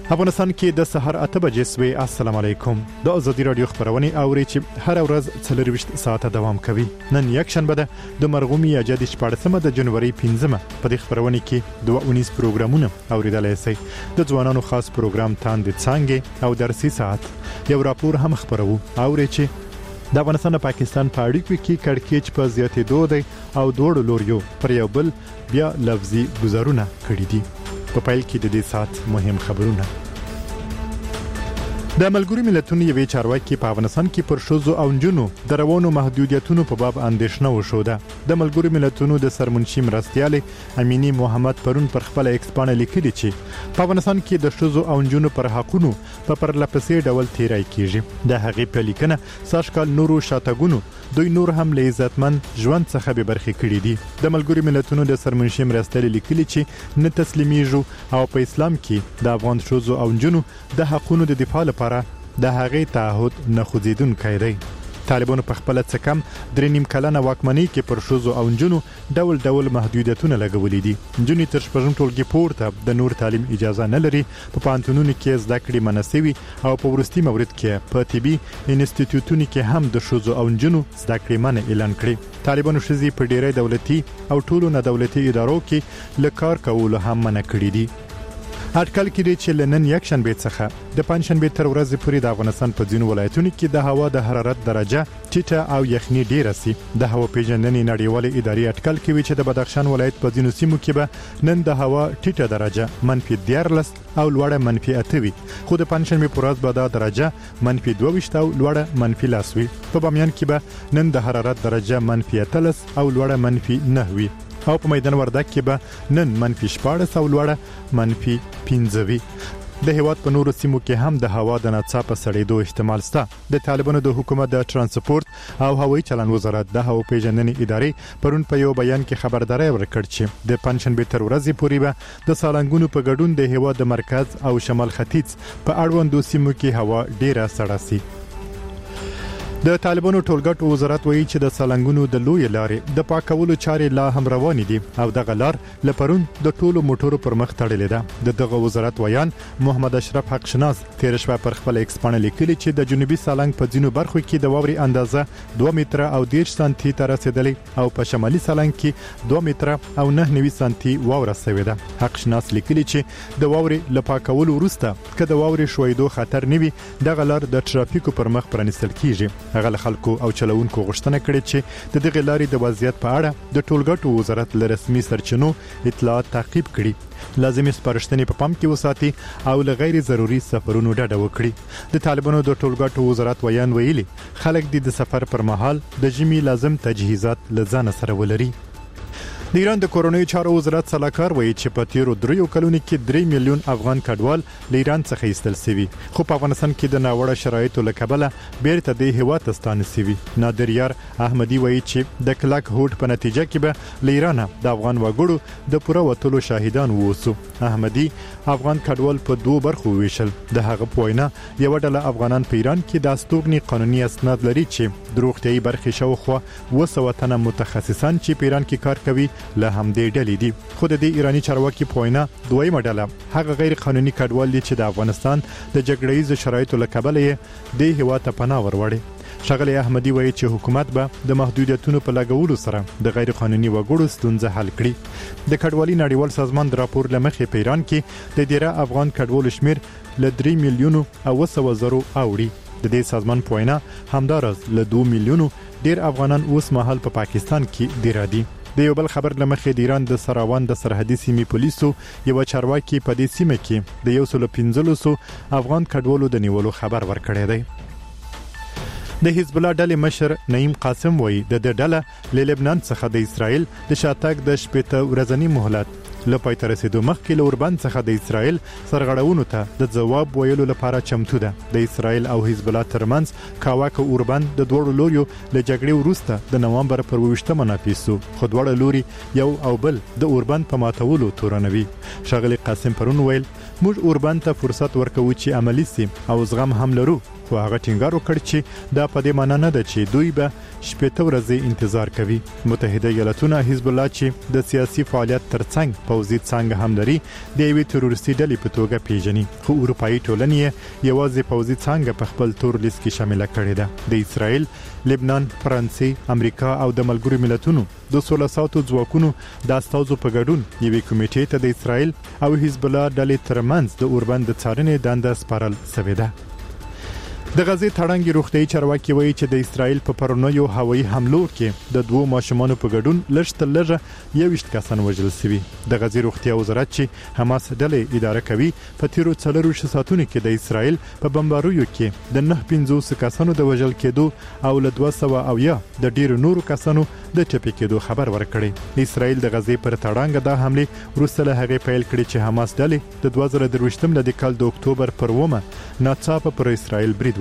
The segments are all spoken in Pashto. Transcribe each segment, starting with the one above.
افغانستان کې د سحر 8 بجې سوي. السلام علیکم. د ازادي رادیو خبرونه اوري چې هر ورځ 24 ساعته دوام کوي. نن یک شنبه ده د مرغومي اجازه 14 د جنوري 15 په دې خبرونه کې 219 پروګرامونه اوریدلای شي. د ځوانانو خاص پروګرام تاند څنګه او درسي ساعت یو راپور هم خبرو اوري چې د افغانستان او پاکستان په اړیکو کې کړکېچ په زیاتېدو دی او دوړو لوريو پر یو بل بیا لفظي گزارونه کړی دي. په پیل کې د دې سات مهم خبرونه. د ملګرو ملتونو یوې چارواکي په افغانستان کې پر ښځو او نجونو د روانو محدودیتونو په باب اندېښنه وښوده. د ملګرو ملتونو د سرمنشي مرستیال امینی محمد پرون پر خپل ایکس باندې لیکلي چې په افغانستان کې د ښځو او نجونو پر حقونو په پرلپسې ډول تیری کیږي. د هغې په لیکنه ساشکال نورو شاتګونو دوی نور هم له عزتمن ژوند څخه به برخې کړي دي. د ملګرو ملتونو د سرمنشي مرستیال لیکلي چې نه تسلیمیږو او په اسلام کې د افغان ښځو او نجونو د حقونو د دفاع لپاره د هغې تعهد نه خوځیدونکی دی. طالبانو په خپل څه کم 3.5 کلنه واکمنۍ کې پر ښځو او نجونو ډول ډول محدودیتونه لګولې دي. نجونې تر شپږم ټولګي پورته د نور تعلیم اجازه نه لري. په پانتونونو کې زده کړې مناسوي او په وروستي مورد کې په طبي انسټیټیوټونو کې هم د ښځو او نجونو زده کړې منع اعلان کړي. طالبانو ښځې په ډېری دولتي او ټولو نه دولتي ادارو کې له کار کولو هم منع کړي دي. اټکل کړي چې لنن یک شنبه څخه د پنځشنبه تر ورځې پورې د افغانستان په ځینو ولایتونو کې د هوا د حرارت درجه ټیټه او یخني ډیره سي. د هوا پیژندنې نړیوالې ادارې اټکل کوي چې د بدخشان ولایت په ځینو سیمو کې به نن د هوا ټیټه درجه -14 او لوړه -8 وي، خو د پنځشنبه پر ورځ به دا درجه -22 او لوړه -10 وي. په بامیان کې به نن د حرارت درجه -13 او لوړه -9 وي او په میدان وردګ کې به نن -14 او لوړه -15 وي. د هیواد په نورو سیمو کې هم د هوا د ناڅاپه سړېدو احتمال شته. د طالبانو د حکومت د ترانسپورت او هوایي چلند وزارت د هوا پیژندنې ادارې پرون په یو بیان کې خبرداري ورکړه چې د پنځشنبه تر ورځې پورې به د سالنګونو په ګډون د هیواد د مرکز او شمال ختیځ په اړوندو سیمو کې هوا ډیره سړه سي. د طالبانو ټولګټو وزارت وایي چې د سالنګونو د لوی لارې د پاکولو چارې لا هم روانې دي او دغه لار لپرون د ټولو موټرو پر مخ تړلې ده. دغه وزارت ویان محمد اشرف حق شناس تیر شپه پر خپل ایکس باندې لیکلي چې د جنوبي سالنګ په ځینو برخو کې د واوري اندازه 2 متره او 10 سانتي ته رسیدلې او په شمالي سالنګ کې 2 متره او 9 سانتي واوره شوې ده. حق شناس لیکلي چې د واوري لپاکولو وروسته کله د واوري شویدو خطر نوي دغه لار د ترافیکو پر مخ پرانستل کیږي. هغه خلکو او چلوونکو غوښتنه کړې چې د دغه لارې د وضعیت په اړه د ټولګټو وزارت له رسمي سرچینو اطلاعات تعقیب کړي، لازمي سپارښتنې په پام کې وساتي او له غیر ضروري سفرونو ډډه وکړي. د طالبانو د ټولګټو وزارت ویان ویلي خلک د سفر پر مهال د ژمي لازم تجهیزات لزان سره ولري. د ایران د کورونی چارو وزارت سلاکار وایي چې په تیرو 3 کلونو کې 3 میلیون افغان کډوال له ایران څخه ایستل شوي، خو په افغانستان کې د ناوړه شرایطو له کبله بیرته د هیواد ته ستانه شوي. نادر یار احمدی وایي چې د کلک هوډ په نتیجه کې به له ایران د افغان وګړو د پوره وټولو شاهدان ووسو. احمدی افغان کډوال په 2 برخو ویشل. د هغه په وینا یو ډله افغانان په ایران کې د استوګنې قانوني اسناد لري چې د روغتيایي برخې شاوخوا 200 تنه متخصصان چې په ایران کې کار کوي له همدې ډلې دي. خو د ایرانی چارواکي په وینا دویمه ډله هغه غیر قانوني کډوال دي چې د افغانستان د جګړه‌ایز شرایطو له کبله د هیواد ته پناه وروړي. شغله احمدی وایي چې حکومت به د محدودیتونو په لګولو سره د غیر قانوني وګړو ستونزه حل کړي. د کډوالۍ نړیوال سازمان د راپور لمخې په ایران کې د ډیره افغان کډوالو شمیر له 3 میلیونو او 100,000 اوړي. د دې سازمان په وینا همدارس له 2 میلیونو ډیر افغانان اوس مهال په پاکستان کې ډیر دي. د یو بل خبر لمخې د ایران د سراوان د سرحدي سیمې پولیسو یو چارواکي په دې سیمه کې د 115 افغان کډوالو د نیولو خبر ورکړی دی. د حزب الله ډلې مشر نعیم قاسم وایي د ډله له لبنان څخه د اسرائیل د شاتګ د شپته ورځنی مهلت له پای ته رسیدو مخکې له اوربند څخه د اسرائیل سرغړونو ته د ځواب ویلو لپاره چمتو ده. د اسرائیل او حزب الله ترمنځ کاواکه اوربند د دوړو لوريو له جګړې وروسته د نوامبر پر 28 منافسو خو دوړه لوري یو او بل د اوربند په ماتولو تورنوي. شغله قاسم پرون ویل موږ اوربند ته فرصت ورکوو چې عملی سي او زغم هم لرو خو هغه ټینګار وکړ چې دا په دې معنی نه ده چې دوی به شپږ ورځې انتظار کوي. متحده ایالاتونه حزب الله چې د سیاسي فعالیت ترڅنګ پوځي څنګه هم لري د یوې تروریستي ډلې په توګه پیژني، خو اروپایي ټولنې یوازې پوځي څنګه په خپل تور لیست کې شامل کړي ده. د اسرائیل، لبنان، فرانسې، امریکا او د ملګرو ملتونو د 1600 ځواکونو د استازو په ګډون یوې کمیټې ته د اسرائیل او حزب الله ډلې ترمنځ د اوربند څارنې دنده سپارل شوې ده. د غزې تړانګي روغتيایي چارواکي وایي چې د اسرائیل په پرونیو هوایي حملو کې د دوه ماشومانو په ګډون لږ 21 کسان وژل شوي. د غزې روغتیا وزارت چې حماس ډلې اداره کوي په تیرو 4 ساعتونو کې د اسرائیل په بمباریو کې د 950 کسانو د وژل کېدو او له 200 د ډیرو نورو کسانو د ټپي کېدو خبر ورکړي. اسرائیل د غزې پر تړانګ د حمله وروسته هغه پیل کړی چې حماس ډلې د 2023 د کال د اکتوبر پر 1 ناڅاپه پر اسرائیل برید وکړ.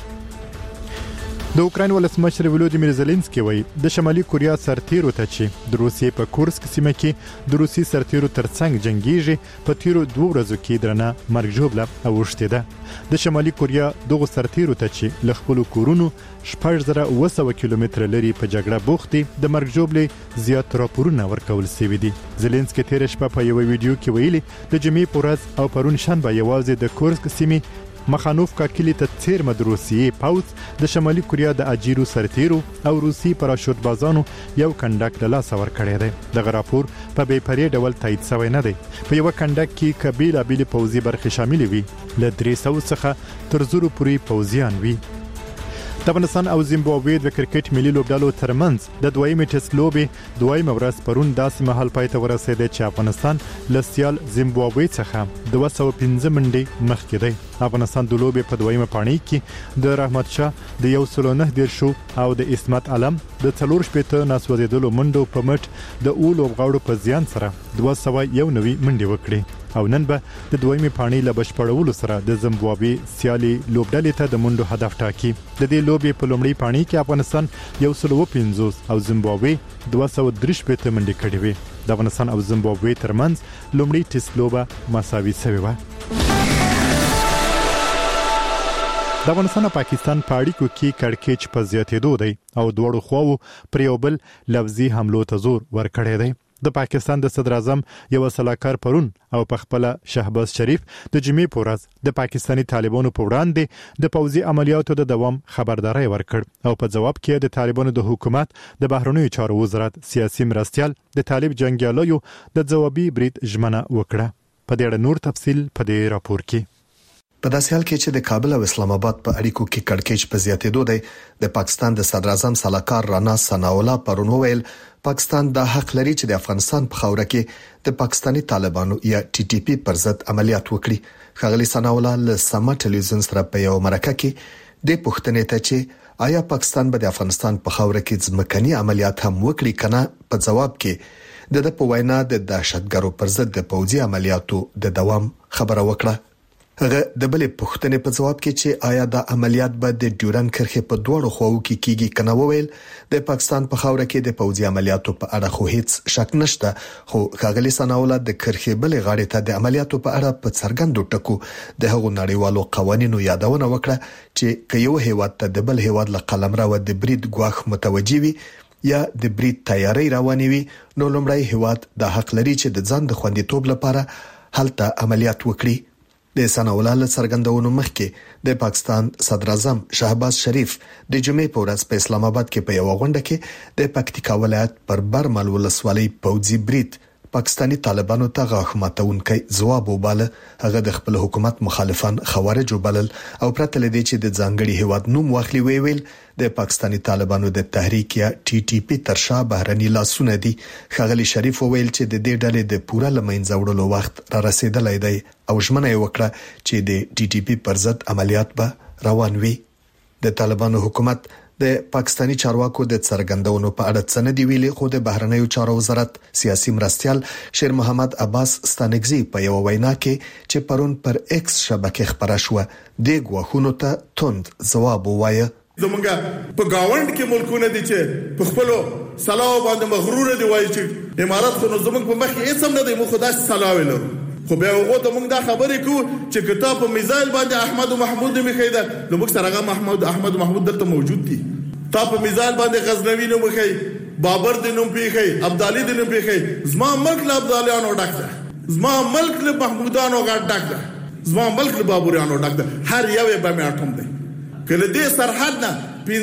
د اوکراین ولسمشر ولودیمیر زيلنسکي وایي د شمالي کوریا سرتیرو ته چې د روسیې په کورسک سیمه کې د روسي سرتیرو ترڅنګ جنگیږي په تیرو 2 ورځو کې درنه مرګ ژوبله اوښته ده. د شمالي کوریا دغه سرتیرو ته چې ل خپل کورونو 1900 کیلومتر لري په جګړه بوختي د مرګ ژوبله زیات راپورونه ورکول شوی دي. زيلنسکي تیر شپه په یو ویډیو کې ویلي د جمعې په ورځ او پرون شنبه یوازې د کورسک سیمه مخانوفکا کلی ته څیرمه د روسیې پاوځ د شمالي کوریا د اجیرو سرتیرو او روسي پراشوت بازانو یو کنډک له لاس ور کړی دی. د راپور په بې پرې ډول تایید شوی نه دی. په یو کنډک کې قبيله بیل پوځي برخه شامل وي، له 300 څخه تر 0 پورې پوځیان وي. د افغانستان او زیمبابوې د کرکټ ملي لوبډلو ترمنځ د دویمې ټیسټ لوبې دویمه ورځ پرون داسې مهال پای ته ورسېده چې افغانستان له سیال زیمبابوې څخه 215 منډې مخکې دی. افغانستان د لوبې په دویمه پاڼۍ کې د رحمت شاه د 119 او د اسمت علم د 4 ناسوځېدلو منډو په مټ د اولو غاړو په زیان سره 219 منډې وکړي او نن به د دویمې پاڼۍ له بشپړولو سره د زیمبابوې سیالي لوبډلې ته د منډو هدف ټاکي. د دې لوبې په لومړۍ پاڼۍ کې افغانستان 115 او زیمبابوې 233 منډې کړې وې. د افغانستان او زیمبابوې ترمنځ لومړی ټیسټ لوبه مساوي شوې و. د افغانستان او پاکستان په اړیکو کې کړکېچ په زیاتېدو دی او دواړو خواو پر یو بل لفظي حملو ته زور ورکړی دی. د پاکستان د صدر اعظم یو سلاکار پرون او په خپل شهباز شریف د جمعې په ورځ د پاکستانی طالبانو په وړاندې د پوځي عملیاتو د دوام خبرداري ورکړ او په جواب کې د طالبانو د حکومت د بهرنیو چارو وزارت سیاسي مرستيال د طالب جنگیالیو د جوابي برید ژمنه وکړه. په دې اړه نور تفصيل په دې راپور کې. په داسې حال کې چې د کابل او اسلام آباد په اړیکو کې کړکېچ په زیاتېدو دی، د پاکستان د صدر اعظم سلاکار رانا ثناءالله پرون ویل پاکستان د حق لري چې د افغانستان په خاوره کې د پاکستانی طالبانو یا ټي ټي پی پر ضد عملیات وکړي. ښاغلي ثناءالله له سما ټلویزیون سره په یو مرکه کې د پوښتنې ته چې آیا پاکستان به د افغانستان په خاوره کې ځمکني عملیات هم وکړي کنه په جواب کې د په وینا د دهشتګرو پر ضد د پوځي عملیاتو د دوام خبره وکړه. هغه د بلې پوښتنې په جواب کې چې آیا د عملیات به د ډیورن کرښې په دوړو خواو کې کیږي کنه وویل د پاکستان په خاوره کې د پوځي عملیاتو په اړه خو هیڅ شک نشته، خو ښاغلي ثناءالله د کرښې بلې غاړې ته د عملیاتو په اړه په څرګندو ټکو د هغو نړیوالو قوانینو یادونه وکړه چې که یو هیواد ته د بل هیواد له قلمرو د برید ګواښ متوجي وي یا د برید تیاری رواني وي نو لومړی هیواد د حق لري چې د ځان د خوندیتوب لپاره هلته عملیات وکړي. د ثناءالله له څرګندونو مخکې د پاکستان صدر اعظم شهباز شریف د جمعې په ورځ په اسلام آباد کې په یو غونډه کې د پکتیکا ولایت پر برمل ولسوالۍ پوځي برید پاکستانی طالبانو ته غاښ ماتونکي ځواب وباله. هغه د خپل حکومت مخالفان خوارج وبلل او پرته لدی چې د ځانګړي هیواد نوم واخلي ویل د پاکستانی طالبانو د تحریک یا ټي ټي پی ترشا بهرني لاسونه دي. ښاغلي شریف ویل چې د دې ډلې د پوره لمنځه وړلو وخت را رسیدلی دی او ژمنه یې وکړه چې د ټي ټي پی پر ضد عملیات به روان وي. د طالبانو حکومت د پاکستانی چارواکو د څرګندونو په اړه څه نه دی ویلي، خو د بهرنیو چارو وزارت سیاسي مرستيال شیر محمد عباس ستانکزی په یو وینا کې چې پرون پر ایکس شبکې خبره شو د غواخونو ته توند جواب ووایه. زمونږ په گاوند کې ملکونه دي چې په خپل سلاو باندې مغرور دي وایي چې امارات خو زمونږ په مخ کې هیڅ هم نه دی، مو خدای سلاو له خو بیا هغه ته موږ دا خبرې کوو چې کتاب په میزایل باندې احمد محمود نومې ده نو موږ سره هغه احمد محمود دلته موجود دي. تا په میزایل باندې غزنوي نوم خي، بابر د نوم پیخي، ابدالي د نوم پیخي. زما ملک له ابدالیانو ډک ده، زما ملک له محمودانو ډک ده، زما ملک له بابریانو ډک ده. هر یو به مې اټوم دی. کله دې سرحد نه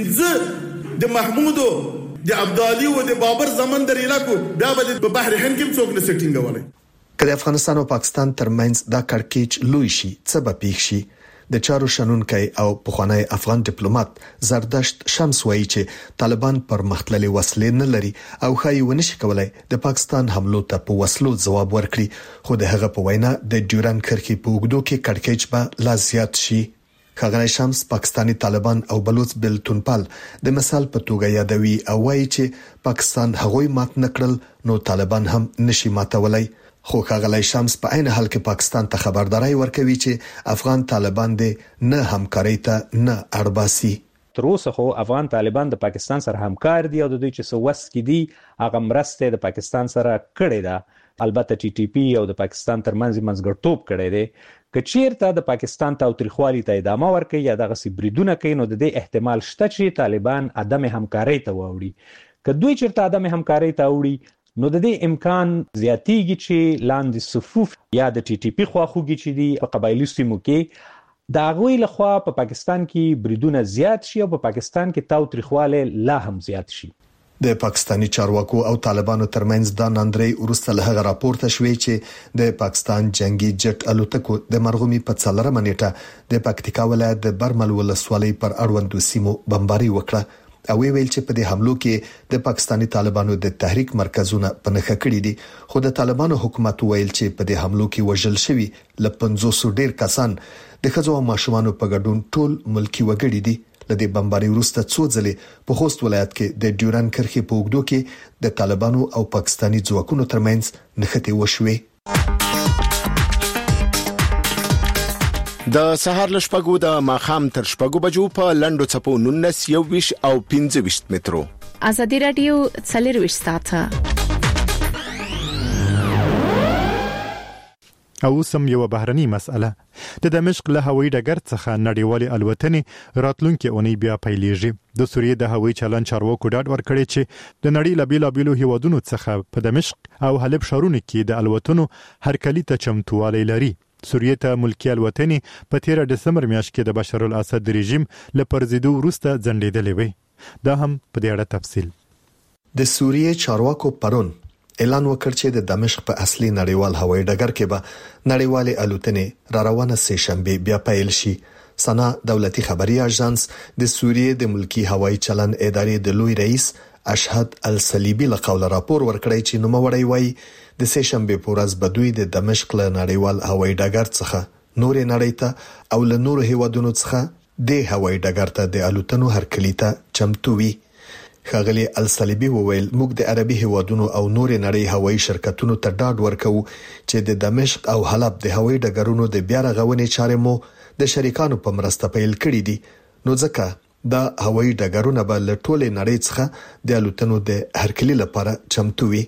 پنځه د محمودو د ابدالي او د بابر زمون درې لاکو بیا به په بحر هند کې څوک نه سټینګ ولای. کله افغانستان او پاکستان ترمنځ دا کړکېچ لوی شي څه به پیښ شي؟ د چارو شنونکي او پخوانی افغان ډیپلوماټ زردشت شمس وایي چې طالبان پرمختللي وسلې نه لري او خایي ونشي کولای د پاکستان حملو ته په وسلو ځواب ورکړي، خو د هغه په وینا د ډیورن کرښې په اوږدو کې کړکېچ به لا زیات شي. ښاغلی شمس پاکستانی طالبان او بلوچ بلتونپال د مثال په توګه یادوي او وایي چې پاکستان هغوی مات نکړل نو طالبان هم نشي ماتولای. خو ښاغلی شمس په عین حال کې پاکستان ته خبرداري ورکوي چې افغان طالبان دې نه همکاري ته نه اړباسي. تر اوسه خو افغان طالبان د پاکستان سره همکار دي او د دوی چې سوس کې دي هغه مرسته د پاکستان سره کړې ده. البته ټي ټي پی او د پاکستان ترمنځ منځګړیتوب کړی دی. کچیرته د پاکستان تاوتریخوالي ته ادامه ورکړي یا دغه سي بریدونه کوي نو د دې احتمال شته چې طالبان عدم همکاري ته واوړي. که دوی چیرته عدم همکاري ته واوړي نو د دې امکان زیاتېږي چې لاندې صفوف یا د ټي ټي پی خواخوږي چې دي په قبایلی سیمو کې دا غوي لخوا په پاکستان کې بریدونه زیات شي او په پاکستان کې تاوتریخواله لا هم زیات شي. د پاکستانی چارواکو او طالبانو ترمنځ دا ناندري ورسته له راپورته شوې چې د پاکستان جنگي جټ الوتکو د مرغومي په 4 منېټه د پکتیکا ولایت د برمل ولسوالۍ پر اړوندو سیمو بمباري وکړه او ویل چې په دې حملو کې د پاکستانی طالبانو د تحریک مرکزونه په نخښه کړی دي. خو د طالبانو حکومت ویل چې په دې حملو کې وژل شوی ل 500 ډیر کسان د ښځو او ماشومانو په ګډون ټول ملکی وګړي دي. د بمباري وروسته څو ځلې په خوست ولایت کې د ډیورن کرښې په اوږدو کې د طالبانو او پاکستانی ځواکونو ترمنځ نښتې وشوې. د سهار لشپګو د ماخام تر شپګو بجو په لندو چپو 19 21 او 25 مترو. ازادي رادیو 24 ساعته او سم یو بهرني مسأله د دمشق له هوایي ډګر څخه نړیوالي الوتنې راتلونکي اونۍ بیا پیلېږي. د سوریې د هوایي چلن چارواکو ډاډ ورکړی چې د نړۍ له بیلابیلو هیوادونو څخه په دمشق او حلب ښارونو کې د الوتنو هرکلي ته چمتووالی لري. سوریې ته ملکی الوتنې په 13 دسمبر میاشت کې د بشار الاسد رژیم له پرځېدو وروسته ځنډېدلې وې. دا هم په دې اړه تفصیل. د سوریې چارواکو پرون اعلان وکړ چې د دمشق په اصلي نړیوال هوایي ډګر کې به نړیوالې الوتنې را روانه سه شنبه بیا پیل شي. سنا دولتي خبري اژانس د سوریې د ملکی هوایي چلن ادارې د لوی رئیس اشهد الصلیبی له قول راپور ورکړی چې نوموړی وایي د سه شنبه په ورځ بدوی د دمشق له نړیوال هوایي ډګر څخه نور نړۍ ته او له نور هیوادونو څخه د هوایي ډګر ته د الوتنو هرکلي ته چمتو وي. ښاغلی الصلیبی وویل موږ د عربي هیوادونو او نور نړۍ هوایي شرکتونو ته ډاډ ورکوو چې د دمشق او حلب د هوایي ډګرونو د بیا رغونې چارې مو د شریکانو په مرسته پیل کړې دي، نو ځکه دا هوایي ډګرونه به له ټولې نړۍ څخه د الوتنو د هرکلي لپاره چمتو وي.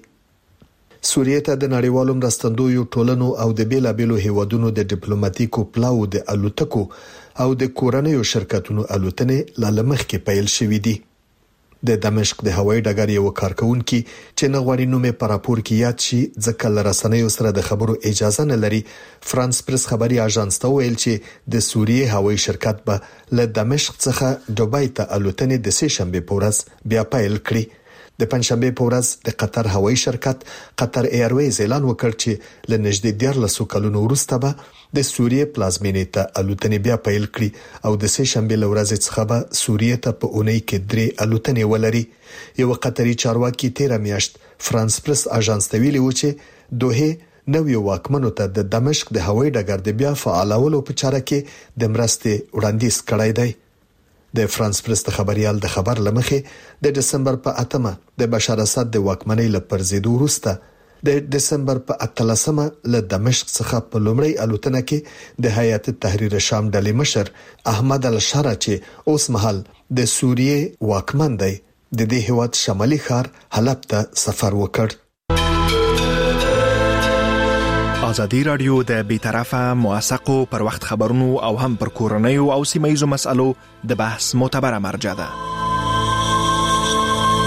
سوریې ته د نړیوالو مرستندویو ټولنو او د بیلابیلو هیوادونو د ډیپلوماټیکو پلاو د الوتکو او د کورنیو شرکتونو الوتنې لا لمخکې پیل شوې دي. د دمشق د هوایي ډګر یو کارکونکي چې نه غواړي نومې په راپور کې یاد شي ځکه له رسنیو سره د خبرو اجازه نه لري، فرانس پریس خبري اژانس ته ویل چې د سوریې هوایي شرکت به له دمشق څخه دوبۍ ته الوتنې د سه شنبه په ورځ بیا پیل کړي. د پنځشنبه په ورځ د قطر هوایي شرکت قطر ایرویز اعلان وکړ چې له نږدې 14 کلونو وروسته به د سوریې پلازمینې ته الوتنې بیا پیل کړي او د سه شنبه له ورځې څخه به سوریې ته په اونۍ کې 3 الوتنې ولري. یو قطري چارواکي 13 میاشت فرانس پریس اژانس ته ویلي و چې دوه نویو واکمنو ته د دمشق د هوایي ډګر د بیا فعالولو په چاره کې د مرستې وړاندیز کړی دی. د فرانس پریس خبريال د خبر لمخې د دسمبر په 8 د بشار اسد د واکمنۍ لپرزیدو وروسته د دسمبر په 18 له دمشق څخه په لومړی الوتنه کې د هیئت تحریر شام ډلې مشر احمد الشارع چې اوس مهال د سوریې واکمن دی د دې هیواد شمالي ښار حلب ته سفر وکړ. ازادي رادیو د بیطرفه موثقو پر وخت خبرونو او هم پر کورنیو او سیمه ییزو مسالو د بحث معتبره مرجع ده.